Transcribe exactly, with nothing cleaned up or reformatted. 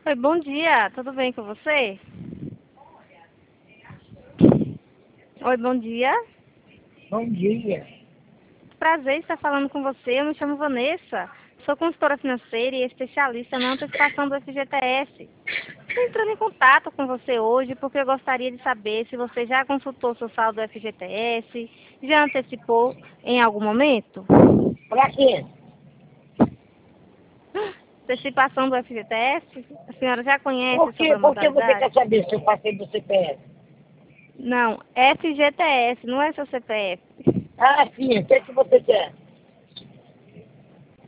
Oi, bom dia. Tudo bem com você? Oi, bom dia. Bom dia. Prazer em estar falando com você. Eu me chamo Vanessa. Sou consultora financeira e especialista na antecipação do F G T S. Estou entrando em contato com você hoje porque eu gostaria de saber se você já consultou seu saldo do F G T S, já antecipou em algum momento? Pra quê? Antecipação do F G T S? A senhora já conhece Por sobre quê? a Por que você modalidade? quer saber se eu passei do C P F? Não, F G T S, não é seu C P F. Ah, sim. O que é que você quer?